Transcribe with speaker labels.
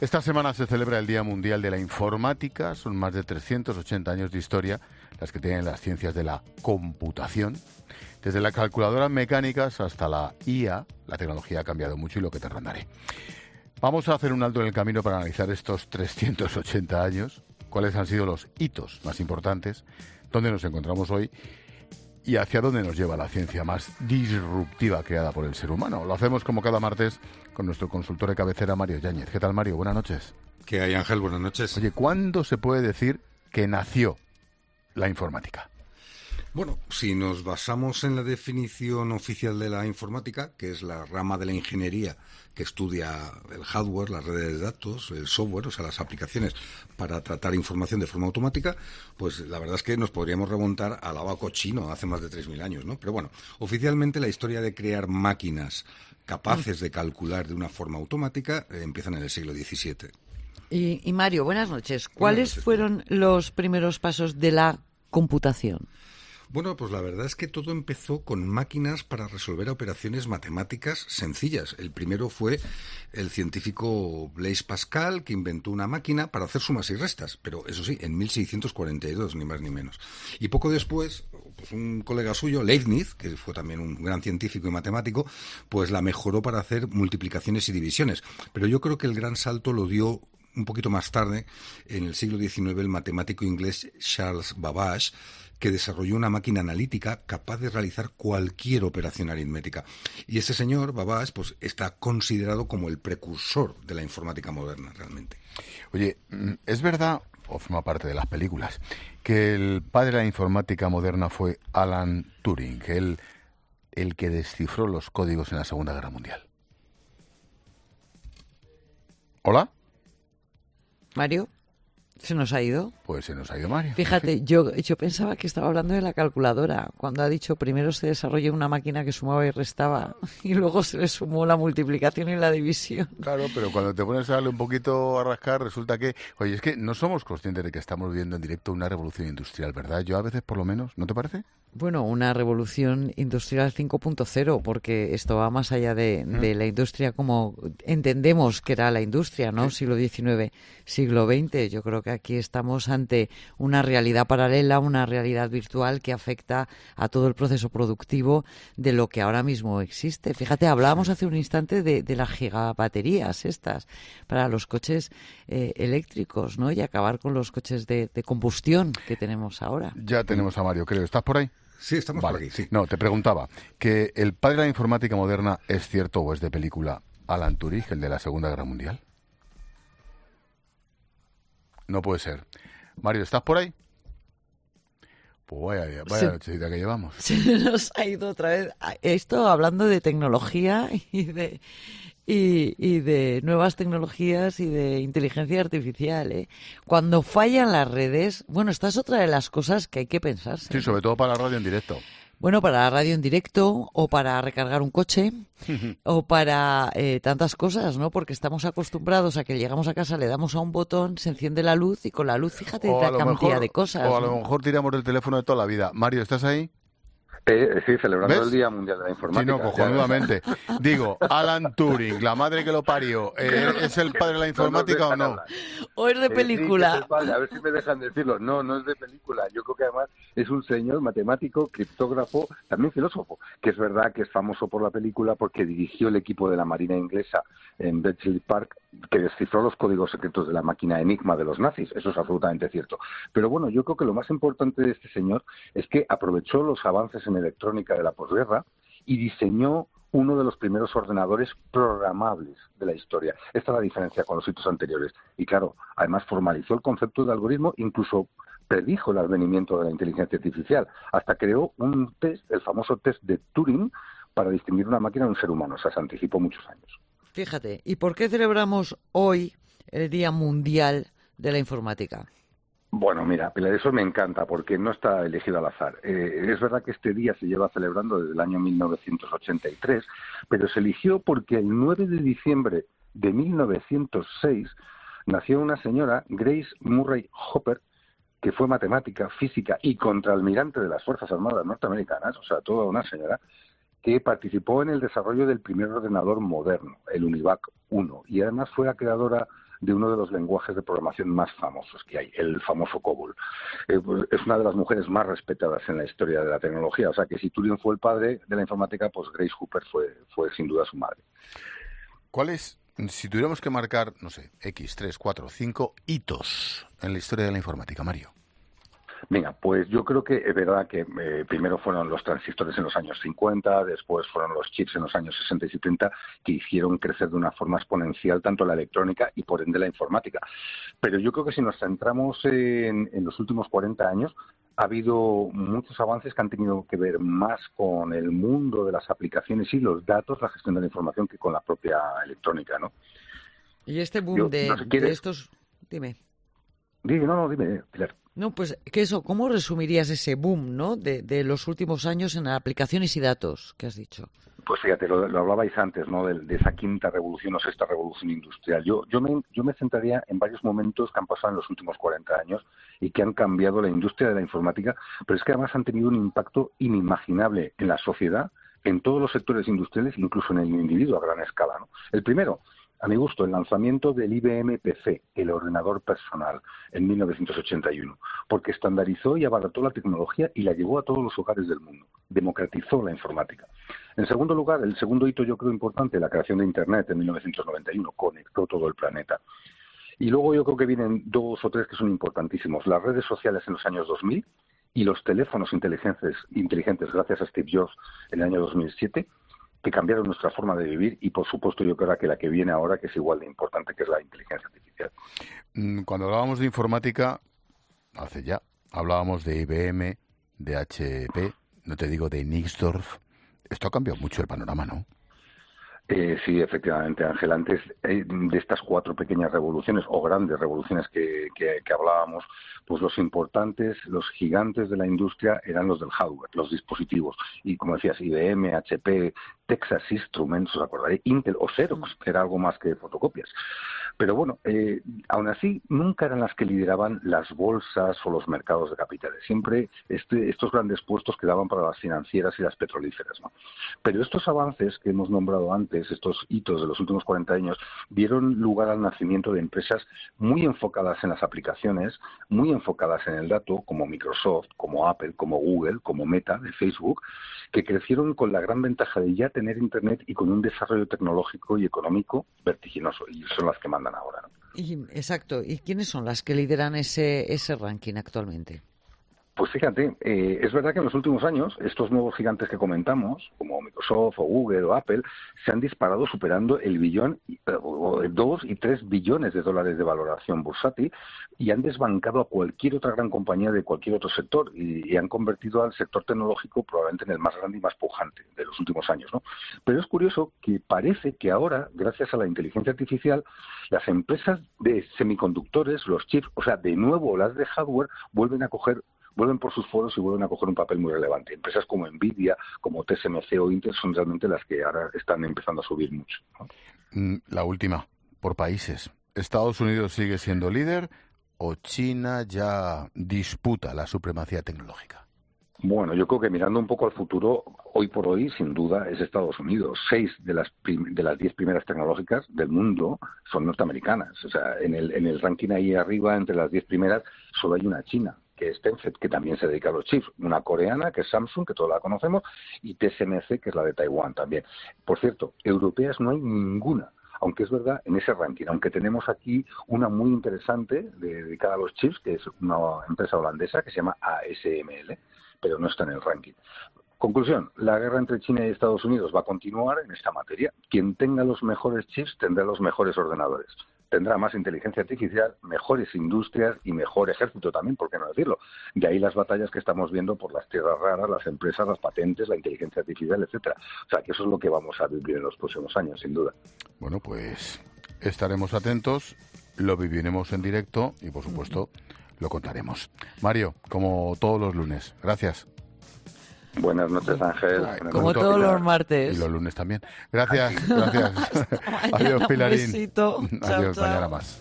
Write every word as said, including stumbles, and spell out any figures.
Speaker 1: Esta semana se celebra el Día Mundial de la Informática. Son más de trescientos ochenta años de historia las que tienen las ciencias de la computación. Desde las calculadoras mecánicas hasta la I A, la tecnología ha cambiado mucho y lo que te rondaré. Vamos a hacer un alto en el camino para analizar estos trescientos ochenta años, cuáles han sido los hitos más importantes, dónde nos encontramos hoy y hacia dónde nos lleva la ciencia más disruptiva creada por el ser humano. Lo hacemos como cada martes con nuestro consultor de cabecera, Mario Yáñez. ¿Qué tal, Mario? Buenas noches.
Speaker 2: ¿Qué hay, Ángel? Buenas noches.
Speaker 1: Oye, ¿cuándo se puede decir que nació la informática?
Speaker 2: Bueno, si nos basamos en la definición oficial de la informática, que es la rama de la ingeniería que estudia el hardware, las redes de datos, el software, o sea, las aplicaciones para tratar información de forma automática, pues la verdad es que nos podríamos remontar al abaco chino hace más de tres mil años, ¿no? Pero bueno, oficialmente la historia de crear máquinas capaces de calcular de una forma automática eh, empieza en el siglo diecisiete.
Speaker 3: Y, y Mario, buenas noches. ¿Cuáles
Speaker 2: buenas noches.
Speaker 3: fueron los primeros pasos de la computación?
Speaker 2: Bueno, pues la verdad es que todo empezó con máquinas para resolver operaciones matemáticas sencillas. El primero fue el científico Blaise Pascal, que inventó una máquina para hacer sumas y restas, pero eso sí, en mil seiscientos cuarenta y dos, ni más ni menos. Y poco después, pues un colega suyo, Leibniz, que fue también un gran científico y matemático, pues la mejoró para hacer multiplicaciones y divisiones. Pero yo creo que el gran salto lo dio un poquito más tarde, en el siglo diecinueve, el matemático inglés Charles Babbage, que desarrolló una máquina analítica capaz de realizar cualquier operación aritmética. Y ese señor, Babbage, pues está considerado como el precursor de la informática moderna, realmente.
Speaker 1: Oye, ¿es verdad, o forma parte de las películas, que el padre de la informática moderna fue Alan Turing, el, el que descifró los códigos en la Segunda Guerra Mundial? ¿Hola?
Speaker 3: Mario, ¿se nos ha ido?
Speaker 1: Pues se nos ha ido Mario.
Speaker 3: Fíjate,
Speaker 1: en fin.
Speaker 3: yo, yo pensaba que estaba hablando de la calculadora, cuando ha dicho primero se desarrolló una máquina que sumaba y restaba, y luego se le sumó la multiplicación y la división.
Speaker 1: Claro, pero cuando te pones a darle un poquito a rascar, resulta que... Oye, es que no somos conscientes de que estamos viviendo en directo una revolución industrial, ¿verdad? Yo a veces, por lo menos, ¿no te parece?
Speaker 3: Bueno, una revolución industrial cinco punto cero, porque esto va más allá de,
Speaker 1: ¿Mm?
Speaker 3: de la industria como entendemos que era la industria, ¿no?
Speaker 1: Sí.
Speaker 3: Siglo diecinueve, siglo veinte. Yo creo que aquí estamos ante una realidad paralela, una realidad virtual que afecta a todo el proceso productivo de lo que ahora mismo existe. Fíjate, hablábamos
Speaker 1: Sí.
Speaker 3: hace un instante de, de las gigabaterías estas para los coches eh, eléctricos, ¿no? Y acabar con los coches de, de combustión que tenemos ahora.
Speaker 1: Ya tenemos a Mario, creo. ¿Estás por ahí?
Speaker 2: Sí, estamos
Speaker 1: Vale.
Speaker 2: por aquí, sí.
Speaker 1: No, te preguntaba, ¿que el padre de la informática moderna es cierto o es de película Alan Turing, el de la Segunda Guerra Mundial? No puede ser. Mario, ¿estás por ahí? Pues vaya, vaya
Speaker 3: Se-
Speaker 1: nochecita que llevamos.
Speaker 3: Se nos ha ido otra vez. Esto hablando de tecnología y de y, y de nuevas tecnologías y de inteligencia artificial, ¿eh? Cuando fallan las redes, bueno, esta es otra de las cosas que hay que pensarse.
Speaker 1: Sí, sobre todo para la radio en directo.
Speaker 3: Bueno, para la radio en directo o para recargar un coche o para eh, tantas cosas, ¿no? Porque estamos acostumbrados a que llegamos a casa, le damos a un botón, se enciende la luz y con la luz, fíjate,
Speaker 1: O
Speaker 3: la
Speaker 1: a lo
Speaker 3: cantidad
Speaker 1: mejor,
Speaker 3: de cosas.
Speaker 1: o a
Speaker 3: ¿no?
Speaker 1: lo mejor tiramos del teléfono de toda la vida. Mario, ¿estás ahí?
Speaker 4: Eh, sí, celebrando
Speaker 1: ¿Ves?
Speaker 4: el Día Mundial de la
Speaker 1: Sí,
Speaker 4: Informática.
Speaker 1: no, cojonudamente. Digo, Alan Turing, la madre que lo parió, eh, ¿es el padre de la informática o no?
Speaker 3: O es de
Speaker 4: Eh, sí, que es
Speaker 3: película.
Speaker 4: el padre, a ver si me dejan decirlo. No, no es de película. Yo creo que además es un señor matemático, criptógrafo, también filósofo, que es verdad que es famoso por la película porque dirigió el equipo de la Marina inglesa en Bletchley Park, que descifró los códigos secretos de la máquina Enigma de los nazis. Eso es absolutamente cierto. Pero bueno, yo creo que lo más importante de este señor es que aprovechó los avances en electrónica de la posguerra y diseñó uno de los primeros ordenadores programables de la historia. Esta es la diferencia con los hitos anteriores. Y claro, además formalizó el concepto de algoritmo, incluso predijo el advenimiento de la inteligencia artificial. Hasta creó un test, el famoso test de Turing, para distinguir una máquina de un ser humano. O sea, se anticipó muchos años.
Speaker 3: Fíjate, ¿y por qué celebramos hoy el Día Mundial de la Informática?
Speaker 4: Bueno, mira, Pilar, eso me encanta porque no está elegido al azar. Eh, es verdad que este día se lleva celebrando desde el año mil novecientos ochenta y tres, pero se eligió porque el nueve de diciembre de mil novecientos seis nació una señora, Grace Murray Hopper, que fue matemática, física y contraalmirante de las Fuerzas Armadas norteamericanas, o sea, toda una señora, que participó en el desarrollo del primer ordenador moderno, el UNIVAC uno, y además fue la creadora de uno de los lenguajes de programación más famosos que hay, el famoso COBOL. Eh, pues es una de las mujeres más respetadas en la historia de la tecnología, o sea que si Turing fue el padre de la informática, pues Grace Hopper fue, fue sin duda su madre.
Speaker 1: ¿Cuál es, si tuviéramos que marcar, no sé, X, tres, cuatro, cinco hitos en la historia de la informática, Mario?
Speaker 4: Venga, pues yo creo que es verdad que eh, primero fueron los transistores en los años cincuenta, después fueron los chips en los años sesenta y setenta, que hicieron crecer de una forma exponencial tanto la electrónica y por ende la informática. Pero yo creo que si nos centramos en, en los últimos cuarenta años, ha habido muchos avances que han tenido que ver más con el mundo de las aplicaciones y los datos, la gestión de la información, que con la propia electrónica, ¿no?
Speaker 3: Y este boom
Speaker 4: Yo,
Speaker 3: de,
Speaker 4: no sé, ¿quieres?
Speaker 3: de estos... Dime.
Speaker 4: Dime, no, no, dime, Pilar.
Speaker 3: No, pues que eso, ¿cómo resumirías ese boom, ¿no? de, de los últimos años en aplicaciones y datos que has dicho?
Speaker 4: Pues fíjate, lo, lo hablabais antes, ¿no? De, de esa quinta revolución o sexta revolución industrial. Yo, yo, me, yo me centraría en varios momentos que han pasado en los últimos cuarenta años y que han cambiado la industria de la informática, pero es que además han tenido un impacto inimaginable en la sociedad, en todos los sectores industriales, incluso en el individuo a gran escala, ¿no? El primero, a mi gusto, el lanzamiento del I B M P C, el ordenador personal, en mil novecientos ochenta y uno, porque estandarizó y abarató la tecnología y la llevó a todos los hogares del mundo, democratizó la informática. En segundo lugar, el segundo hito yo creo importante, la creación de Internet en mil novecientos noventa y uno, conectó todo el planeta. Y luego yo creo que vienen dos o tres que son importantísimos, las redes sociales en los años dos mil y los teléfonos inteligentes, inteligentes gracias a Steve Jobs en el año dos mil siete, que cambiaron nuestra forma de vivir y, por supuesto, yo creo que la que viene ahora, que es igual de importante, que es la inteligencia artificial.
Speaker 1: Cuando hablábamos de informática, hace ya, hablábamos de I B M, de H P, no te digo de Nixdorf. Esto ha cambiado mucho el panorama, ¿no?
Speaker 4: Eh, sí, efectivamente, Ángel. Antes eh, de estas cuatro pequeñas revoluciones o grandes revoluciones que, que, que hablábamos, pues los importantes, los gigantes de la industria eran los del hardware, los dispositivos. Y como decías, I B M, H P, Texas Instruments, os acordaréis, Intel o Xerox, que era algo más que fotocopias. Pero bueno, eh, aún así, nunca eran las que lideraban las bolsas o los mercados de capitales. Siempre este, estos grandes puestos quedaban para las financieras y las petrolíferas, ¿no? Pero estos avances que hemos nombrado antes, estos hitos de los últimos cuarenta años, dieron lugar al nacimiento de empresas muy enfocadas en las aplicaciones, muy enfocadas en el dato, como Microsoft, como Apple, como Google, como Meta de Facebook, que crecieron con la gran ventaja de ya tener Internet y con un desarrollo tecnológico y económico vertiginoso, y son las que mandan ahora, ¿no?
Speaker 3: Y, exacto. ¿Y quiénes son las que lideran ese, ese ranking actualmente?
Speaker 4: Pues fíjate, eh, es verdad que en los últimos años estos nuevos gigantes que comentamos, como Microsoft o Google o Apple, se han disparado superando el billón, o dos y tres billones de dólares de valoración bursátil y han desbancado a cualquier otra gran compañía de cualquier otro sector y, y han convertido al sector tecnológico probablemente en el más grande y más pujante de los últimos años, ¿no? Pero es curioso que parece que ahora, gracias a la inteligencia artificial, las empresas de semiconductores, los chips, o sea, de nuevo las de hardware, vuelven a coger vuelven por sus foros y vuelven a coger un papel muy relevante. Empresas como Nvidia, como T S M C o Intel son realmente las que ahora están empezando a subir mucho, ¿no?
Speaker 1: La última, por países. ¿Estados Unidos sigue siendo líder o China ya disputa la supremacía tecnológica?
Speaker 4: Bueno, yo creo que mirando un poco al futuro, hoy por hoy, sin duda, es Estados Unidos. Seis de las prim- de las diez primeras tecnológicas del mundo son norteamericanas. O sea, en el, en el ranking ahí arriba, entre las diez primeras, solo hay una china, que es Tencent, que también se dedica a los chips, una coreana, que es Samsung, que todos la conocemos, y T S M C, que es la de Taiwán también. Por cierto, europeas no hay ninguna, aunque es verdad, en ese ranking, aunque tenemos aquí una muy interesante dedicada a los chips, que es una empresa holandesa que se llama A S M L, pero no está en el ranking. Conclusión, la guerra entre China y Estados Unidos va a continuar en esta materia. Quien tenga los mejores chips tendrá los mejores ordenadores. Tendrá más inteligencia artificial, mejores industrias y mejor ejército también, ¿por qué no decirlo? De ahí las batallas que estamos viendo por las tierras raras, las empresas, las patentes, la inteligencia artificial, etcétera. O sea, que eso es lo que vamos a vivir en los próximos años, sin duda.
Speaker 1: Bueno, pues estaremos atentos, lo viviremos en directo y, por supuesto, lo contaremos. Mario, como todos los lunes, gracias.
Speaker 4: Buenas noches, Ángel.
Speaker 3: Como todos los martes.
Speaker 1: Y los lunes también. Gracias, gracias. Adiós, Pilarín.
Speaker 3: Un besito.
Speaker 1: Adiós,
Speaker 3: chao,
Speaker 1: mañana
Speaker 3: chao.
Speaker 1: más.